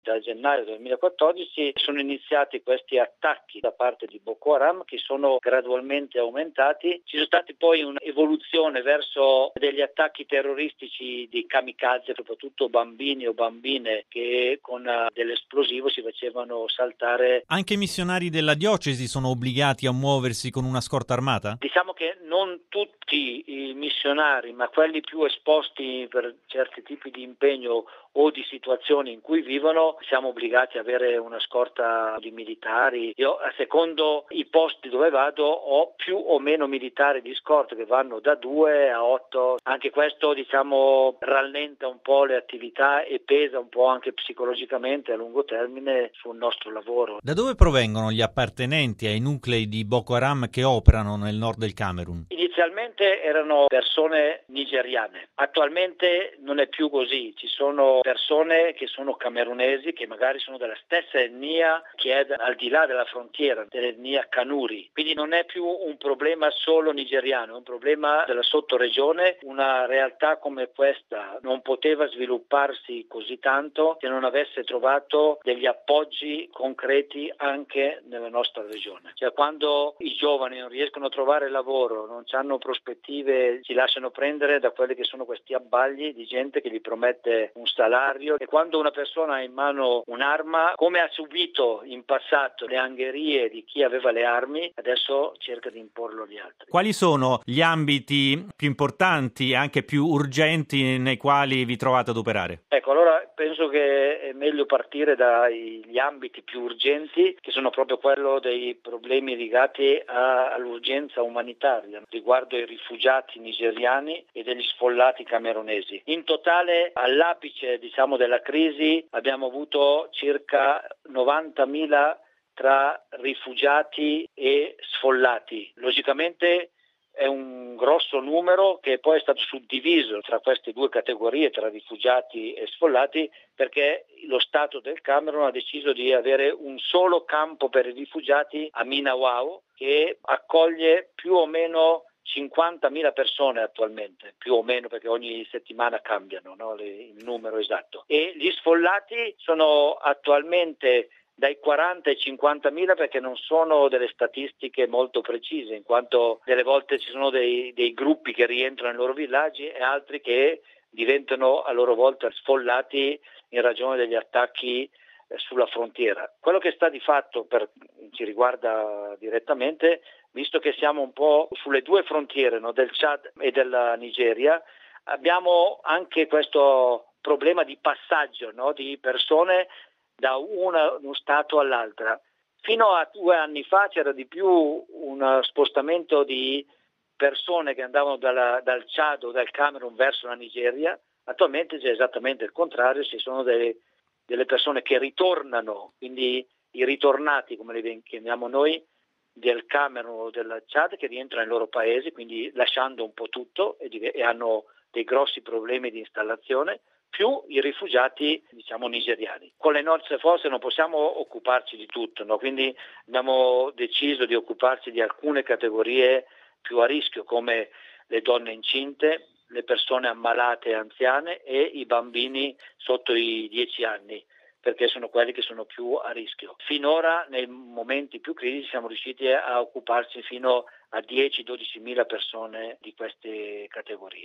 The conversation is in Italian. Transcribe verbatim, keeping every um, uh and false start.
da gennaio duemilaquattordici sono iniziati questi attacchi da parte di Boko Haram che sono gradualmente aumentati. Ci sono stati poi un'evoluzione verso degli attacchi terroristici di kamikaze, soprattutto bambini o bambine che con dell'esplosivo si facevano saltare. Anche i missionari della diocesi sono obbligati a muoversi con una scorta armata? Diciamo che non tutti i missionari, ma quelli più esposti per certi tipi di impegno o di situazioni in cui vivono, siamo obbligati ad avere una scorta di militari. Io, a secondo i posti dove vado, ho più o meno militari di scorta che vanno da due a otto. Anche questo, diciamo, rallenta un po' le attività e pesa un po' anche psicologicamente a lungo termine sul nostro lavoro. Da dove provengono gli appartenenti ai nuclei di Boko Haram che operano nel nord del Camerun? Inizialmente erano persone nigeriane, attualmente non è più così, ci sono persone che sono camerunesi che magari sono della stessa etnia che è al di là della frontiera, dell'etnia Kanuri, quindi non è più un problema solo nigeriano, è un problema della sottoregione. Una realtà come questa non poteva svilupparsi così tanto se non avesse trovato degli appoggi concreti anche nella nostra regione. Cioè, quando i giovani non riescono a trovare lavoro, non hanno prospettive, si lasciano prendere da quelli che sono questi abbagli di gente che gli promette un salario, e quando una persona ha in mano un'arma, come ha subito in passato le angherie di chi aveva le armi, adesso cerca di imporlo agli altri. Quali sono gli ambiti più importanti e anche più urgenti nei quali vi trovate ad operare? Ecco, allora penso che è meglio partire dagli ambiti più urgenti, che sono proprio quello dei problemi legati a, all'urgenza umanitaria riguardo ai rifugiati nigeriani e degli sfollati camerunesi. In totale, all'apice, diciamo, della crisi abbiamo avuto circa novantamila tra rifugiati e sfollati. Logicamente è un grosso numero che poi è stato suddiviso tra queste due categorie, tra rifugiati e sfollati, perché lo Stato del Camerun ha deciso di avere un solo campo per i rifugiati a Minawao, che accoglie più o meno cinquantamila persone attualmente, più o meno, perché ogni settimana cambiano, no, le, il numero esatto. E gli sfollati sono attualmente dai quaranta ai cinquantamila, perché non sono delle statistiche molto precise, in quanto delle volte ci sono dei, dei gruppi che rientrano nei loro villaggi e altri che diventano a loro volta sfollati in ragione degli attacchi sulla frontiera. Quello che sta di fatto per, ci riguarda direttamente, visto che siamo un po' sulle due frontiere, no, del Chad e della Nigeria, abbiamo anche questo problema di passaggio, no, di persone da una, uno stato all'altra. Fino a due anni fa c'era di più un spostamento di persone che andavano dalla, dal Chad o dal Camerun verso la Nigeria. Attualmente c'è esattamente il contrario, ci sono delle, delle persone che ritornano, quindi i ritornati, come li chiamiamo noi, del Camerun o del Chad, che rientrano nei loro paesi, quindi lasciando un po' tutto e, e hanno dei grossi problemi di installazione, più i rifugiati, diciamo, nigeriani. Con le nostre forze non possiamo occuparci di tutto, no? Quindi abbiamo deciso di occuparci di alcune categorie più a rischio, come le donne incinte, le persone ammalate e anziane e i bambini sotto i dieci anni, perché sono quelli che sono più a rischio. Finora, nei momenti più critici, siamo riusciti a occuparci fino a dieci dodici mila persone di queste categorie.